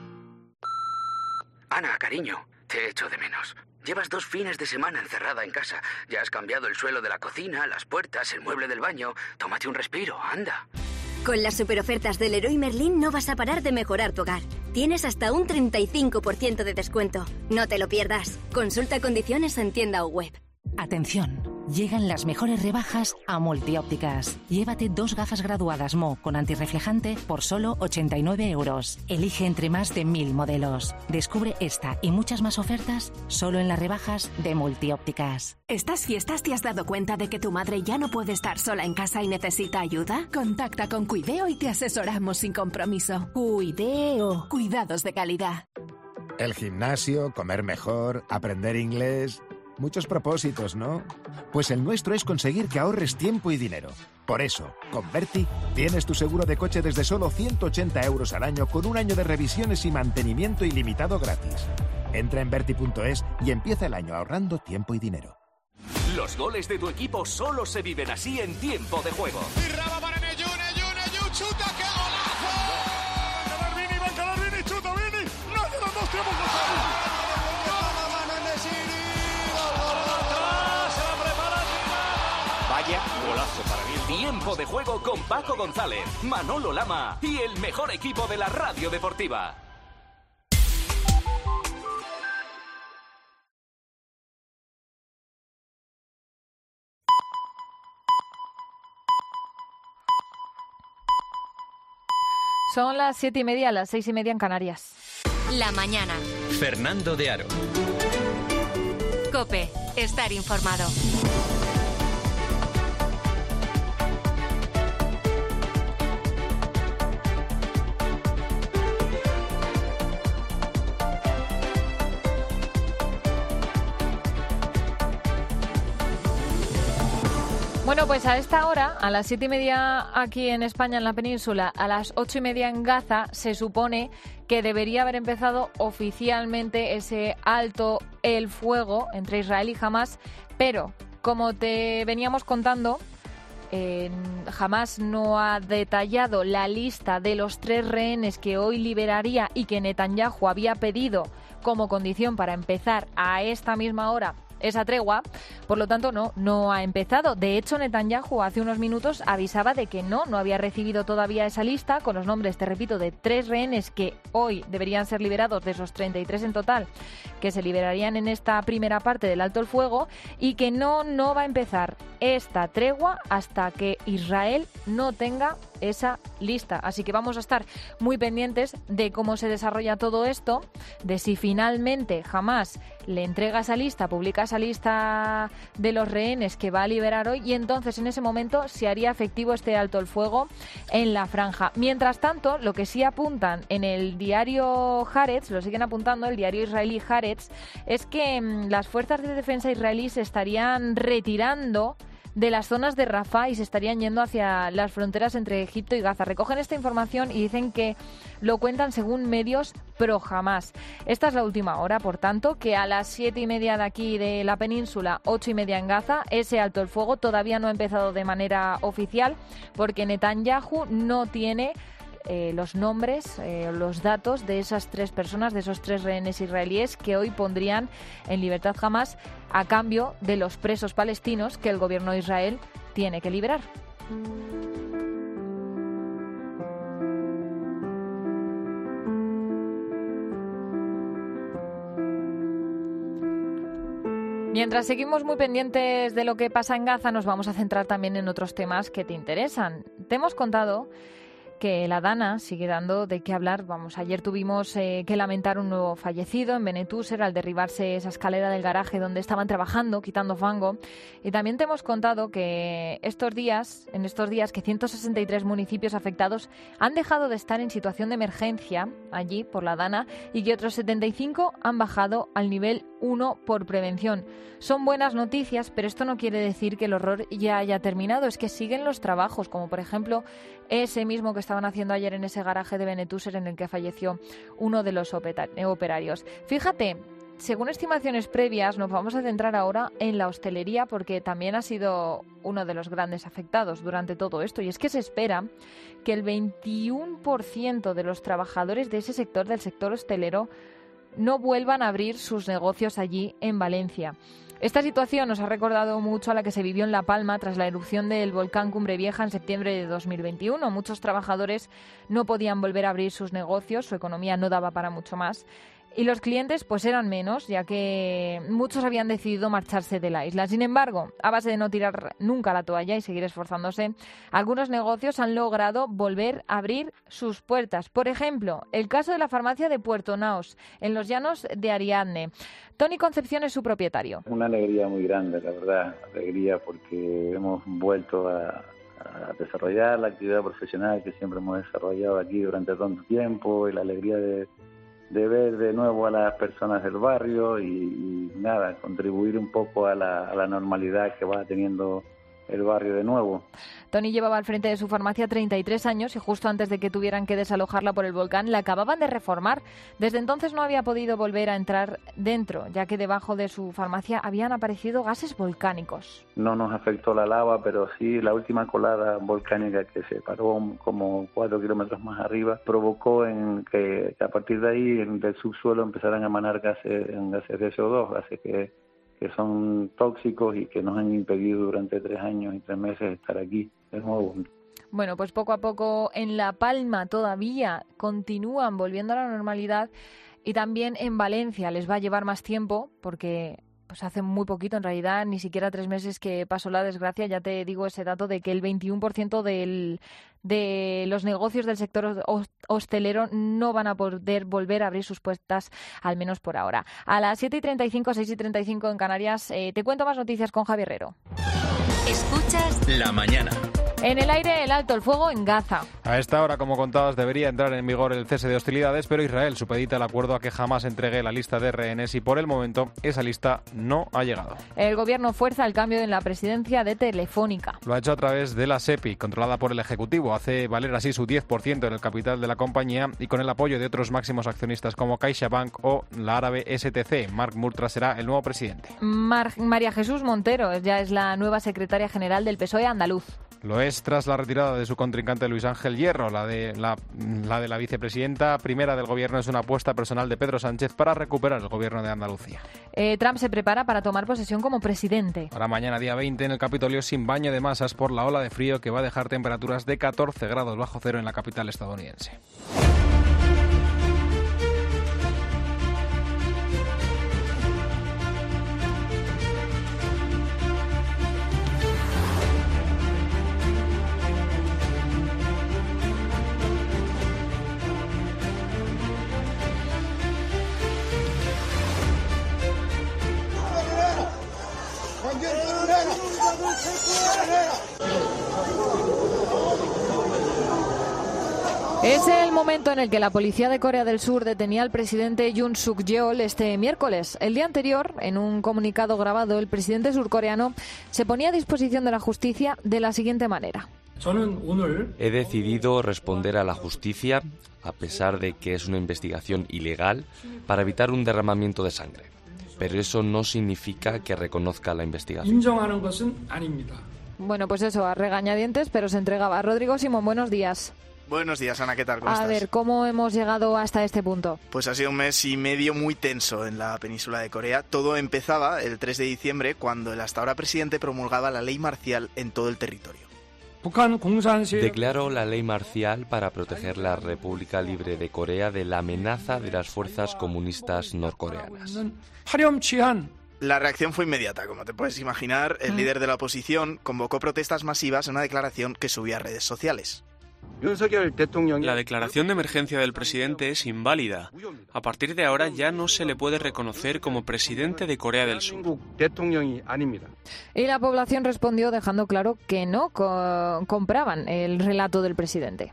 Ana, cariño, te echo de menos. Llevas dos fines de semana encerrada en casa. Ya has cambiado el suelo de la cocina, las puertas, el mueble del baño. Tómate un respiro, anda. Con las superofertas del Leroy Merlin no vas a parar de mejorar tu hogar. Tienes hasta un treinta y cinco por ciento de descuento. No te lo pierdas. Consulta condiciones en tienda o web. Atención, llegan las mejores rebajas a Multiópticas. Llévate dos gafas graduadas M O con antirreflejante por solo ochenta y nueve euros. Elige entre más de mil modelos. Descubre esta y muchas más ofertas solo en las rebajas de Multiópticas. ¿Estas fiestas te has dado cuenta de que tu madre ya no puede estar sola en casa y necesita ayuda? Contacta con Cuideo y te asesoramos sin compromiso. Cuideo, cuidados de calidad. El gimnasio, comer mejor, aprender inglés... Muchos propósitos, ¿no? Pues el nuestro es conseguir que ahorres tiempo y dinero. Por eso, con Berti tienes tu seguro de coche desde solo ciento ochenta euros al año con un año de revisiones y mantenimiento ilimitado gratis. Entra en berti punto es y empieza el año ahorrando tiempo y dinero. Los goles de tu equipo solo se viven así en Tiempo de Juego. Y Raba para Neyun, Neyun, Neyun, chuta, ¡qué golazo! Va a Vini, va a acabar Vini, chuta Vini, no hay de los dos, tenemos que salir. Vaya golazo para mí. Tiempo de Juego con Paco González, Manolo Lama y el mejor equipo de la radio deportiva. Son las siete y media, las seis y media en Canarias. La mañana. Fernando de Aro. COPE. Estar informado. Bueno, pues a esta hora, a las siete y media aquí en España, en la península, a las ocho y media en Gaza, se supone que debería haber empezado oficialmente ese alto el fuego entre Israel y Hamás, pero como te veníamos contando, eh, Hamás no ha detallado la lista de los tres rehenes que hoy liberaría y que Netanyahu había pedido como condición para empezar a esta misma hora esa tregua, por lo tanto no, no ha empezado. De hecho, Netanyahu hace unos minutos avisaba de que no, no había recibido todavía esa lista con los nombres, te repito, de tres rehenes que hoy deberían ser liberados, de esos treinta y tres en total, que se liberarían en esta primera parte del alto el fuego, y que no, no va a empezar esta tregua hasta que Israel no tenga esa lista. Así que vamos a estar muy pendientes de cómo se desarrolla todo esto, de si finalmente Hamás le entrega esa lista, publica esa lista de los rehenes que va a liberar hoy, y entonces en ese momento se haría efectivo este alto el fuego en la franja. Mientras tanto, lo que sí apuntan en el diario Haaretz, lo siguen apuntando, el diario israelí Haaretz, es que mmm, las fuerzas de defensa israelíes se estarían retirando de las zonas de Rafah y se estarían yendo hacia las fronteras entre Egipto y Gaza. Recogen esta información y dicen que lo cuentan según medios pro Hamás. Esta es la última hora, por tanto, que a las siete y media de aquí de la península, ocho y media en Gaza, ese alto el fuego todavía no ha empezado de manera oficial porque Netanyahu no tiene Eh, los nombres, eh, los datos de esas tres personas, de esos tres rehenes israelíes que hoy pondrían en libertad Hamás a cambio de los presos palestinos que el gobierno de Israel tiene que liberar. Mientras seguimos muy pendientes de lo que pasa en Gaza, nos vamos a centrar también en otros temas que te interesan. Te hemos contado que la Dana sigue dando de qué hablar. Vamos, ayer tuvimos eh, que lamentar un nuevo fallecido en Benetúser al derribarse esa escalera del garaje donde estaban trabajando, quitando fango. Y también te hemos contado que estos días, en estos días, que ciento sesenta y tres municipios afectados han dejado de estar en situación de emergencia allí por la Dana y que otros setenta y cinco han bajado al nivel uno por prevención. Son buenas noticias, pero esto no quiere decir que el horror ya haya terminado. Es que siguen los trabajos, como por ejemplo ese mismo que estaban haciendo ayer en ese garaje de Benetúser en el que falleció uno de los operarios. Fíjate, según estimaciones previas, nos vamos a centrar ahora en la hostelería porque también ha sido uno de los grandes afectados durante todo esto. Y es que se espera que el veintiuno por ciento de los trabajadores de ese sector, del sector hostelero, no vuelvan a abrir sus negocios allí en Valencia. Esta situación nos ha recordado mucho a la que se vivió en La Palma tras la erupción del volcán Cumbre Vieja en septiembre de dos mil veintiuno. Muchos trabajadores no podían volver a abrir sus negocios, su economía no daba para mucho más. Y los clientes pues eran menos, ya que muchos habían decidido marcharse de la isla. Sin embargo, a base de no tirar nunca la toalla y seguir esforzándose, algunos negocios han logrado volver a abrir sus puertas. Por ejemplo, el caso de la farmacia de Puerto Naos, en los llanos de Ariadne. Tony Concepción es su propietario. Una alegría muy grande, la verdad, alegría porque hemos vuelto a, a desarrollar la actividad profesional que siempre hemos desarrollado aquí durante tanto tiempo y la alegría de de ver de nuevo a las personas del barrio y, y nada, contribuir un poco a la, a la normalidad que va teniendo el barrio de nuevo. Tony llevaba al frente de su farmacia treinta y tres años y justo antes de que tuvieran que desalojarla por el volcán la acababan de reformar. Desde entonces no había podido volver a entrar dentro, ya que debajo de su farmacia habían aparecido gases volcánicos. No nos afectó la lava, pero sí la última colada volcánica que se paró como cuatro kilómetros más arriba provocó en que, que a partir de ahí en, del subsuelo empezaran a emanar gases, gases de C O dos, gases que que son tóxicos y que nos han impedido durante tres años y tres meses estar aquí de nuevo. Bueno, pues poco a poco en La Palma todavía continúan volviendo a la normalidad y también en Valencia les va a llevar más tiempo porque pues hace muy poquito, en realidad ni siquiera tres meses que pasó la desgracia. Ya te digo ese dato de que el veintiuno por ciento del, de los negocios del sector hostelero no van a poder volver a abrir sus puertas, al menos por ahora. A las siete y treinta y cinco, seis y treinta y cinco en Canarias, eh, te cuento más noticias con Javier Herrero. Escuchas La Mañana. En el aire, el alto el fuego en Gaza. A esta hora, como contabas, debería entrar en vigor el cese de hostilidades, pero Israel supedita el acuerdo a que jamás entregue la lista de rehenes y por el momento esa lista no ha llegado. El gobierno fuerza el cambio en la presidencia de Telefónica. Lo ha hecho a través de la SEPI, controlada por el Ejecutivo. Hace valer así su diez por ciento en el capital de la compañía y con el apoyo de otros máximos accionistas como CaixaBank o la árabe S T C. Marc Murtra será el nuevo presidente. Mar- María Jesús Montero ya es la nueva secretaria general del P S O E andaluz. Lo es tras la retirada de su contrincante Luis Ángel Hierro. La de la, la de la vicepresidenta primera del gobierno es una apuesta personal de Pedro Sánchez para recuperar el gobierno de Andalucía. Eh, Trump se prepara para tomar posesión como presidente. Para mañana día veinte en el Capitolio sin baño de masas por la ola de frío que va a dejar temperaturas de catorce grados bajo cero en la capital estadounidense. Es el momento en el que la policía de Corea del Sur detenía al presidente Yoon Suk Yeol este miércoles. El día anterior, en un comunicado grabado, el presidente surcoreano se ponía a disposición de la justicia de la siguiente manera. He decidido responder a la justicia, a pesar de que es una investigación ilegal, para evitar un derramamiento de sangre. Pero eso no significa que reconozca la investigación. Bueno, pues eso, a regañadientes, pero se entregaba. Rodrigo Simón, buenos días. Buenos días, Ana, ¿qué tal? ¿Cómo a estás? ver, ¿cómo hemos llegado hasta este punto? Pues ha sido un mes y medio muy tenso en la península de Corea. Todo empezaba el tres de diciembre, cuando el hasta ahora presidente promulgaba la ley marcial en todo el territorio. Declaró la ley marcial para proteger la República Libre de Corea de la amenaza de las fuerzas comunistas norcoreanas. La reacción fue inmediata, como te puedes imaginar. El líder de la oposición convocó protestas masivas en una declaración que subió a redes sociales. La declaración de emergencia del presidente es inválida. A partir de ahora ya no se le puede reconocer como presidente de Corea del Sur. Y la población respondió dejando claro que no co- compraban el relato del presidente.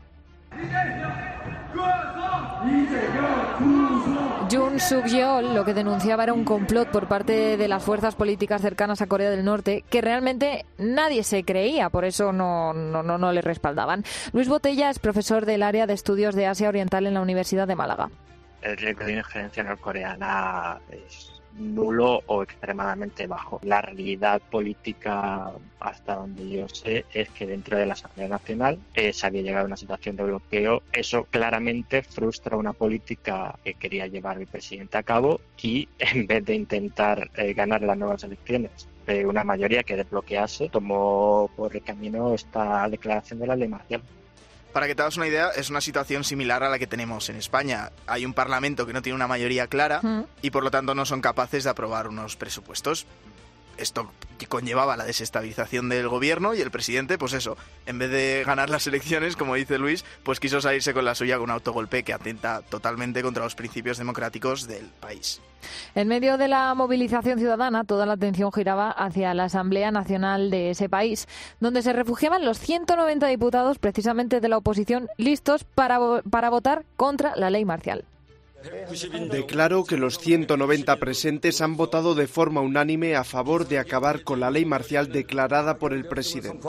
Yoon Suk Yeol lo que denunciaba era un complot por parte de las fuerzas políticas cercanas a Corea del Norte que realmente nadie se creía, por eso no, no, no, no le respaldaban. Luis Botella es profesor del área de estudios de Asia Oriental en la Universidad de Málaga. El riesgo de injerencia norcoreana es nulo o extremadamente bajo. La realidad política, hasta donde yo sé, es que dentro de la Asamblea Nacional eh, se había llegado a una situación de bloqueo. Eso claramente frustra una política que quería llevar el presidente a cabo y en vez de intentar eh, ganar las nuevas elecciones de una mayoría que desbloquease, tomó por el camino esta declaración de la ley marcial. Para que te hagas una idea, es una situación similar a la que tenemos en España. Hay un parlamento que no tiene una mayoría clara mm. y por lo tanto no son capaces de aprobar unos presupuestos. Esto conllevaba la desestabilización del gobierno y el presidente, pues eso, en vez de ganar las elecciones, como dice Luis, pues quiso salirse con la suya con un autogolpe que atenta totalmente contra los principios democráticos del país. En medio de la movilización ciudadana, toda la atención giraba hacia la Asamblea Nacional de ese país, donde se refugiaban los ciento noventa diputados precisamente de la oposición listos para, para votar contra la ley marcial. Declaro que los ciento noventa presentes han votado de forma unánime a favor de acabar con la ley marcial declarada por el presidente.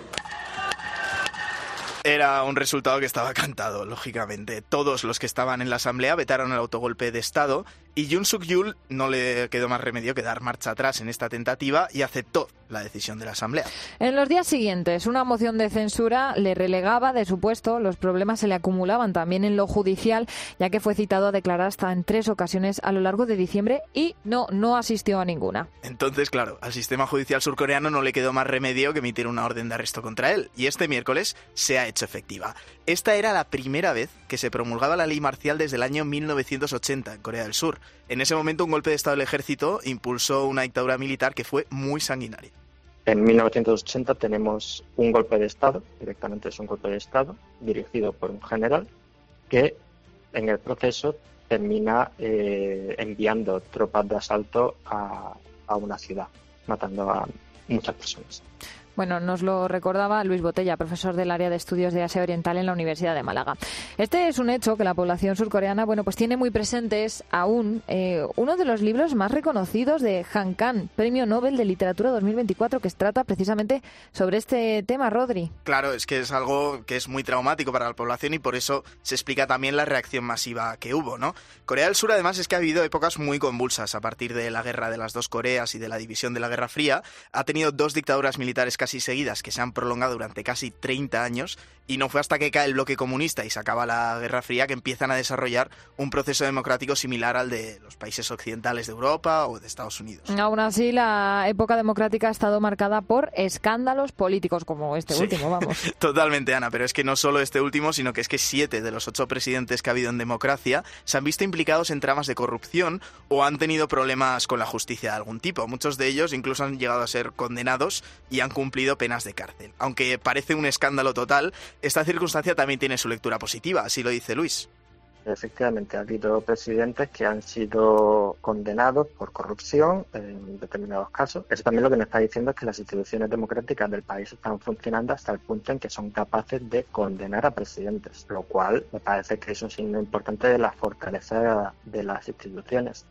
Era un resultado que estaba cantado, lógicamente. Todos los que estaban en la asamblea vetaron el autogolpe de Estado y Yoon Suk-yeol no le quedó más remedio que dar marcha atrás en esta tentativa y aceptó la decisión de la asamblea. En los días siguientes, una moción de censura le relegaba de su puesto. Los problemas se le acumulaban también en lo judicial, ya que fue citado a declarar hasta en tres ocasiones a lo largo de diciembre y no, no asistió a ninguna. Entonces, claro, al sistema judicial surcoreano no le quedó más remedio que emitir una orden de arresto contra él, y este miércoles se ha hecho efectiva. Esta era la primera vez que se promulgaba la ley marcial desde el año mil novecientos ochenta en Corea del Sur. En ese momento, un golpe de Estado del ejército impulsó una dictadura militar que fue muy sanguinaria. En mil novecientos ochenta tenemos un golpe de Estado, directamente es un golpe de Estado, dirigido por un general, que en el proceso termina eh, enviando tropas de asalto a, a una ciudad, matando a muchas personas. Bueno, nos lo recordaba Luis Botella, profesor del área de estudios de Asia Oriental en la Universidad de Málaga. Este es un hecho que la población surcoreana, bueno, pues tiene muy presentes aún eh, uno de los libros más reconocidos de Han Kang, Premio Nobel de Literatura dos mil veinticuatro, que trata precisamente sobre este tema, Rodri. Claro, es que es algo que es muy traumático para la población y por eso se explica también la reacción masiva que hubo, ¿no? Corea del Sur, además, es que ha habido épocas muy convulsas a partir de la guerra de las dos Coreas y de la división de la Guerra Fría. Ha tenido dos dictaduras militares casi seguidas que se han prolongado durante casi treinta años y no fue hasta que cae el bloque comunista y se acaba la Guerra Fría que empiezan a desarrollar un proceso democrático similar al de los países occidentales de Europa o de Estados Unidos. Aún así, la época democrática ha estado marcada por escándalos políticos como este sí, último, vamos. Totalmente, Ana, pero es que no solo este último, sino que es que siete de los ocho presidentes que ha habido en democracia se han visto implicados en tramas de corrupción o han tenido problemas con la justicia de algún tipo. Muchos de ellos incluso han llegado a ser condenados y han cumplido penas de cárcel. Aunque parece un escándalo total, esta circunstancia también tiene su lectura positiva, así lo dice Luis. Efectivamente, ha habido presidentes que han sido condenados por corrupción en determinados casos. Eso también lo que nos está diciendo es que las instituciones democráticas del país están funcionando hasta el punto en que son capaces de condenar a presidentes, lo cual me parece que es un signo importante de la fortaleza de las instituciones.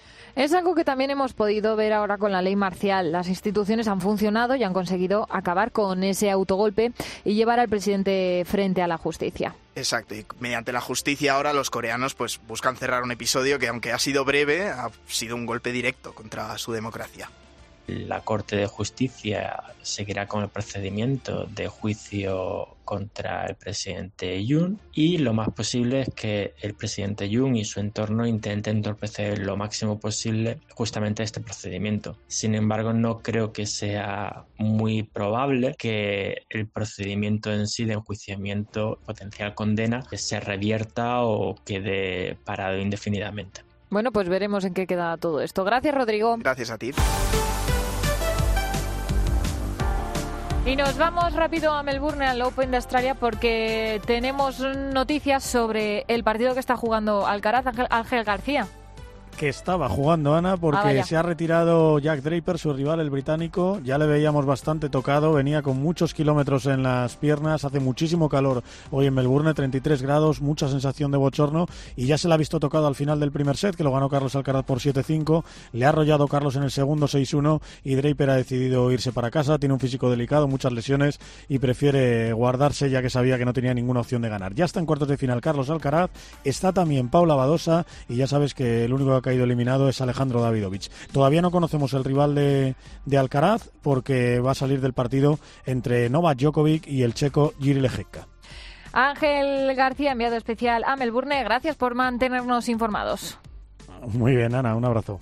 Es algo que también hemos podido ver ahora con la ley marcial. Las instituciones han funcionado y han conseguido acabar con ese autogolpe y llevar al presidente frente a la justicia. Exacto, y mediante la justicia ahora los coreanos pues buscan cerrar un episodio que, aunque ha sido breve, ha sido un golpe directo contra su democracia. La Corte de Justicia seguirá con el procedimiento de juicio contra el presidente Yoon y lo más posible es que el presidente Yoon y su entorno intenten entorpecer lo máximo posible justamente este procedimiento. Sin embargo, no creo que sea muy probable que el procedimiento en sí de enjuiciamiento, potencial condena, se revierta o quede parado indefinidamente. Bueno, pues veremos en qué queda todo esto. Gracias, Rodrigo. Gracias a ti. Y nos vamos rápido a Melbourne, al Open de Australia, porque tenemos noticias sobre el partido que está jugando Alcaraz, Ángel García. Que estaba jugando, Ana, porque ah, se ha retirado Jack Draper, su rival, el británico. Ya le veíamos bastante tocado, venía con muchos kilómetros en las piernas, hace muchísimo calor hoy en Melbourne, treinta y tres grados, mucha sensación de bochorno, y ya se le ha visto tocado al final del primer set, que lo ganó Carlos Alcaraz por siete cinco, le ha arrollado Carlos en el segundo seis uno, y Draper ha decidido irse para casa, tiene un físico delicado, muchas lesiones, y prefiere guardarse ya que sabía que no tenía ninguna opción de ganar. Ya está en cuartos de final Carlos Alcaraz, está también Paula Badosa, y ya sabes que el único que caído eliminado es Alejandro Davidovich. Todavía no conocemos el rival de, de Alcaraz porque va a salir del partido entre Novak Djokovic y el checo Jiří Lehecka. Ángel García, enviado especial a Melbourne, gracias por mantenernos informados. Muy bien, Ana, un abrazo.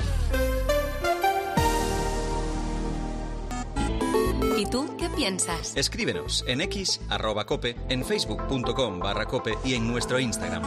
¿Y tú qué piensas? Escríbenos en X, arroba cope, en facebook punto com barra cope y en nuestro Instagram.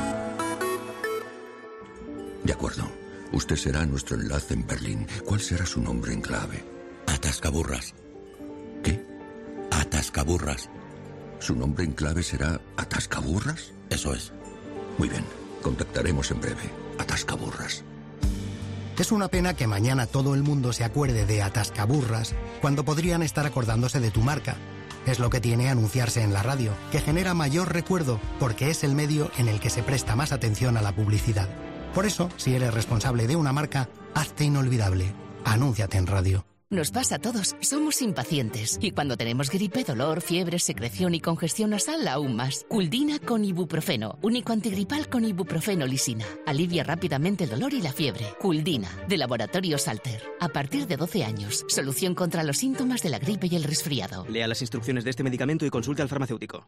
De acuerdo. Usted será nuestro enlace en Berlín. ¿Cuál será su nombre en clave? Atascaburras. ¿Qué? Atascaburras. ¿Su nombre en clave será Atascaburras? Eso es. Muy bien. Contactaremos en breve. Atascaburras. Es una pena que mañana todo el mundo se acuerde de Atascaburras cuando podrían estar acordándose de tu marca. Es lo que tiene anunciarse en la radio, que genera mayor recuerdo porque es el medio en el que se presta más atención a la publicidad. Por eso, si eres responsable de una marca, hazte inolvidable. Anúnciate en radio. Nos pasa a todos, somos impacientes. Y cuando tenemos gripe, dolor, fiebre, secreción y congestión nasal, aún más. Culdina con ibuprofeno, único antigripal con ibuprofeno lisina. Alivia rápidamente el dolor y la fiebre. Culdina, de Laboratorio Salter. A partir de doce años, solución contra los síntomas de la gripe y el resfriado. Lea las instrucciones de este medicamento y consulte al farmacéutico.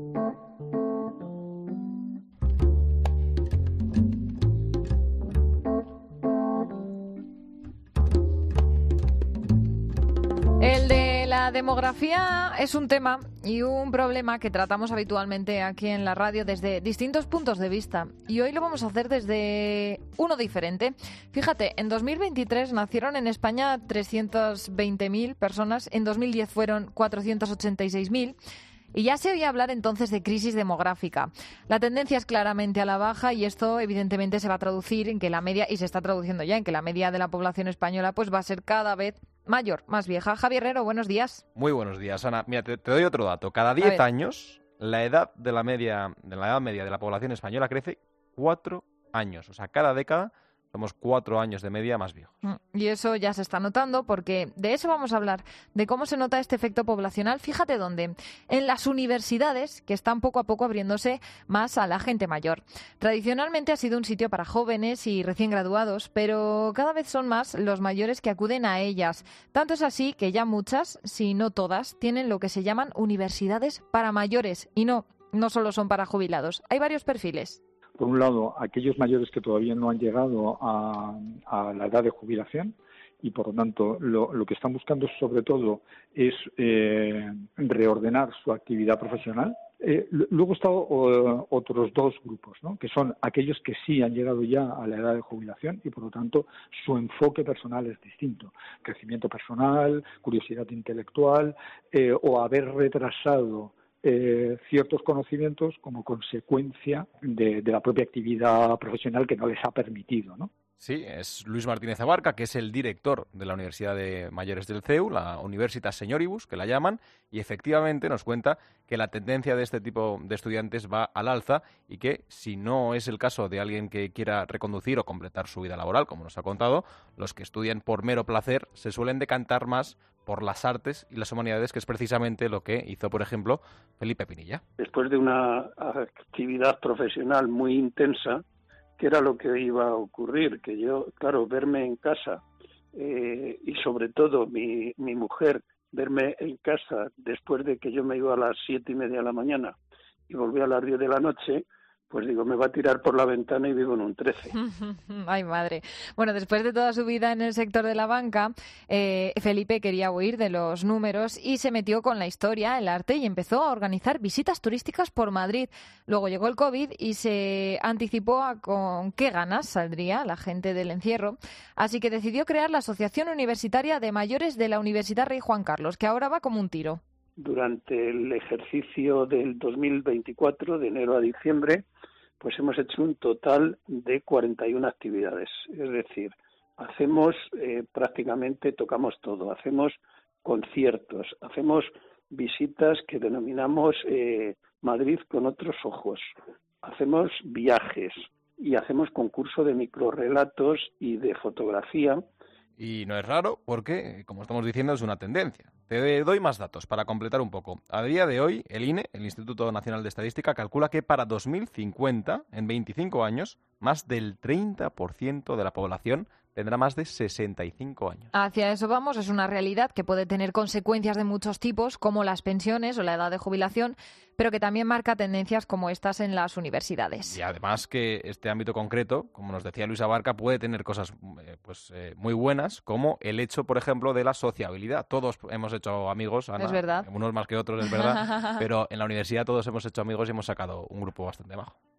El de la demografía es un tema y un problema que tratamos habitualmente aquí en la radio desde distintos puntos de vista. Y hoy lo vamos a hacer desde uno diferente. Fíjate, en dos mil veintitrés nacieron en España trescientas veinte mil personas, en dos mil diez fueron cuatrocientas ochenta y seis mil. Y ya se oía hablar entonces de crisis demográfica. La tendencia es claramente a la baja y esto evidentemente se va a traducir en que la media, y se está traduciendo ya, en que la media de la población española pues va a ser cada vez mayor, más vieja. Javier Herrero, buenos días. Muy buenos días, Ana. Mira, te, te doy otro dato. Cada diez años la edad de la media de la edad media de la población española crece cuatro años. O sea, cada década somos cuatro años de media más viejos. Y eso ya se está notando porque de eso vamos a hablar, de cómo se nota este efecto poblacional. Fíjate dónde. En las universidades, que están poco a poco abriéndose más a la gente mayor. Tradicionalmente ha sido un sitio para jóvenes y recién graduados, pero cada vez son más los mayores que acuden a ellas. Tanto es así que ya muchas, si no todas, tienen lo que se llaman universidades para mayores. Y no, no solo son para jubilados. Hay varios perfiles. Por un lado, aquellos mayores que todavía no han llegado a, a la edad de jubilación y, por lo tanto, lo, lo que están buscando sobre todo es eh, reordenar su actividad profesional. Eh, luego están uh, otros dos grupos, ¿no? Que son aquellos que sí han llegado ya a la edad de jubilación y, por lo tanto, su enfoque personal es distinto. Crecimiento personal, curiosidad intelectual eh, o haber retrasado Eh, ciertos conocimientos como consecuencia de, de la propia actividad profesional que no les ha permitido, ¿no? Sí, es Luis Martínez Abarca, que es el director de la Universidad de Mayores del C E U, la Universitas Senioribus, que la llaman, y efectivamente nos cuenta que la tendencia de este tipo de estudiantes va al alza y que, si no es el caso de alguien que quiera reconducir o completar su vida laboral, como nos ha contado, los que estudian por mero placer se suelen decantar más por las artes y las humanidades, que es precisamente lo que hizo, por ejemplo, Felipe Pinilla. Después de una actividad profesional muy intensa, ¿qué era lo que iba a ocurrir? Que yo, claro, verme en casa eh, y sobre todo mi, mi mujer, verme en casa después de que yo me iba a las siete y media de la mañana y volví a las diez de la noche, pues digo, me va a tirar por la ventana y vivo en un trece. Ay, madre. Bueno, después de toda su vida en el sector de la banca, eh, Felipe quería huir de los números y se metió con la historia, el arte, y empezó a organizar visitas turísticas por Madrid. Luego llegó el COVID y se anticipó a con qué ganas saldría la gente del encierro. Así que decidió crear la Asociación Universitaria de Mayores de la Universidad Rey Juan Carlos, que ahora va como un tiro. Durante el ejercicio del dos mil veinticuatro, de enero a diciembre, pues hemos hecho un total de cuarenta y una actividades. Es decir, hacemos eh, prácticamente, tocamos todo. Hacemos conciertos, hacemos visitas que denominamos eh, Madrid con otros ojos. Hacemos viajes y hacemos concurso de microrrelatos y de fotografía. Y no es raro porque, como estamos diciendo, es una tendencia. Te doy más datos para completar un poco. A día de hoy, el I N E, el Instituto Nacional de Estadística, calcula que para dos mil cincuenta, en veinticinco años, más del treinta por ciento de la población tendrá más de sesenta y cinco años. Hacia eso vamos, es una realidad que puede tener consecuencias de muchos tipos, como las pensiones o la edad de jubilación, pero que también marca tendencias como estas en las universidades. Y además que este ámbito concreto, como nos decía Luis Abarca, puede tener cosas eh, pues eh, muy buenas, como el hecho, por ejemplo, de la sociabilidad. Todos hemos hecho amigos, Ana, es verdad. Unos más que otros, es verdad, pero en la universidad todos hemos hecho amigos y hemos sacado un grupo bastante bajo.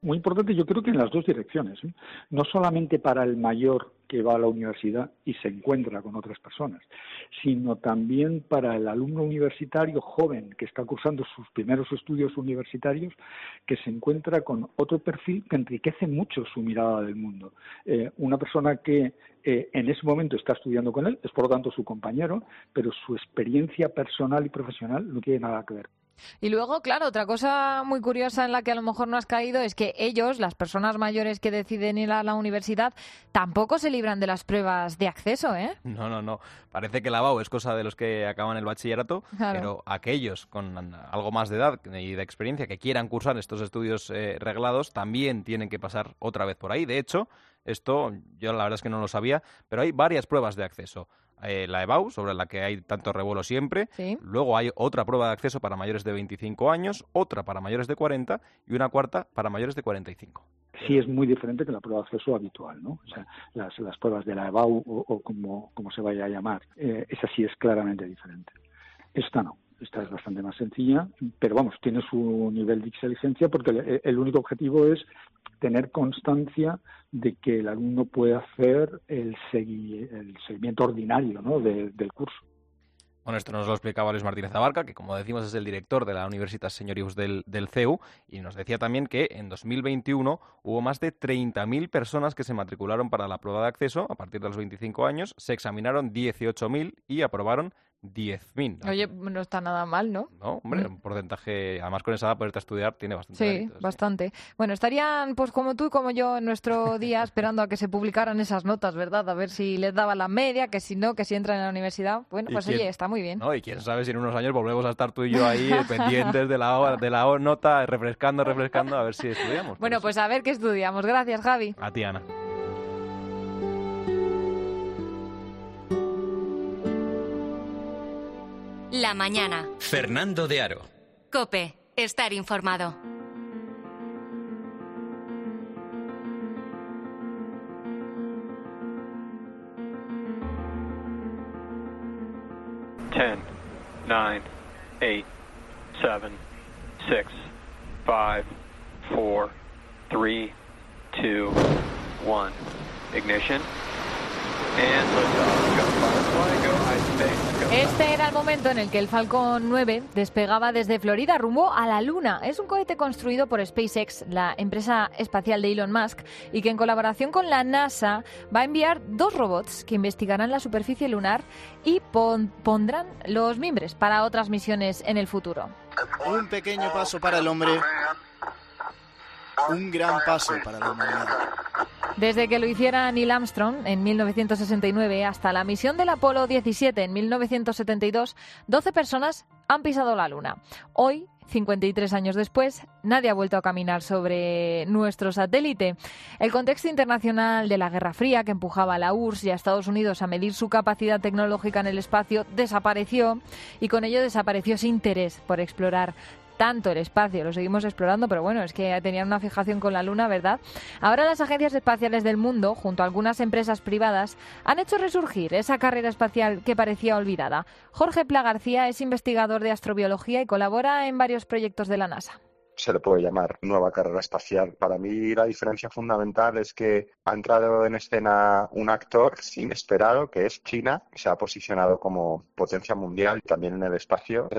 Muy importante, yo creo que en las dos direcciones, ¿eh? No solamente para el mayor que va a la universidad y se encuentra con otras personas, sino también para el alumno universitario joven que está cursando sus primeros estudios universitarios, que se encuentra con otro perfil que enriquece mucho su mirada del mundo. Eh, una persona que eh, en ese momento está estudiando con él, es por lo tanto su compañero, pero su experiencia personal y profesional no tiene nada que ver. Y luego, claro, otra cosa muy curiosa en la que a lo mejor no has caído es que ellos, las personas mayores que deciden ir a la universidad, tampoco se libran de las pruebas de acceso, ¿eh? No, no, no. Parece que la B A U es cosa de los que acaban el bachillerato, Claro. pero aquellos con algo más de edad y de experiencia que quieran cursar estos estudios eh, reglados también tienen que pasar otra vez por ahí. De hecho, esto yo la verdad es que no lo sabía, pero hay varias pruebas de acceso. Eh, la E B A U, sobre la que hay tanto revuelo siempre. Sí. Luego hay otra prueba de acceso para mayores de veinticinco años, otra para mayores de cuarenta y una cuarta para mayores de cuarenta y cinco. Sí es muy diferente que la prueba de acceso habitual, ¿no? O sea, las, las pruebas de la E B A U o, o como, como se vaya a llamar, eh, esa sí es claramente diferente. Esta no. Esta es bastante más sencilla, pero vamos, tiene su nivel de exigencia porque el, el único objetivo es tener constancia de que el alumno puede hacer el, segui, el seguimiento ordinario, ¿no? de, del curso. Bueno, esto nos lo explicaba Luis Martínez Abarca, que como decimos es el director de la Universitas Senyorius del, del C E U, y nos decía también que en dos mil veintiuno hubo más de treinta mil personas que se matricularon para la prueba de acceso a partir de los veinticinco años, se examinaron dieciocho mil y aprobaron diez mil. Oye, no está nada mal, ¿no? No, hombre, un porcentaje, además con esa edad ponerte a estudiar tiene bastante Sí, méritos, ¿sí? bastante. Bueno, estarían pues como tú y como yo en nuestro día esperando a que se publicaran esas notas, ¿verdad? A ver si les daba la media, que si no, que si entran en la universidad. Bueno, ¿Y pues quién- oye, está muy bien. ¿no? Y quién sabe si en unos años volvemos a estar tú y yo ahí pendientes de la, o- de la o- nota, refrescando, refrescando, a ver si estudiamos. Bueno, pues a ver qué estudiamos. Gracias, Javi. A ti, Ana. La mañana. Fernando de Aro. COPE. Estar informado. ten, nine, eight, seven, six, five, four, three, two, one. Ignition. And liftoff. Go Firefly, go iSpace, go. Este era el momento en el que el Falcon nueve despegaba desde Florida rumbo a la Luna. Es un cohete construido por SpaceX, la empresa espacial de Elon Musk, y que en colaboración con la NASA va a enviar dos robots que investigarán la superficie lunar y pon- pondrán los mimbres para otras misiones en el futuro. Un pequeño paso para el hombre, un gran paso para la humanidad. Desde que lo hiciera Neil Armstrong en mil novecientos sesenta y nueve hasta la misión del Apolo diecisiete en mil novecientos setenta y dos, doce personas han pisado la Luna. Hoy, cincuenta y tres años después, nadie ha vuelto a caminar sobre nuestro satélite. El contexto internacional de la Guerra Fría, que empujaba a la U R S S y a Estados Unidos a medir su capacidad tecnológica en el espacio, desapareció, y con ello desapareció ese interés por explorar tanto el espacio. Lo seguimos explorando, pero bueno, es que tenían una fijación con la Luna, ¿verdad? Ahora las agencias espaciales del mundo, junto a algunas empresas privadas, han hecho resurgir esa carrera espacial que parecía olvidada. Jorge Pla García es investigador de astrobiología y colabora en varios proyectos de la NASA. Se le puede llamar nueva carrera espacial. Para mí la diferencia fundamental es que ha entrado en escena un actor inesperado, que es China, que se ha posicionado como potencia mundial también en el espacio.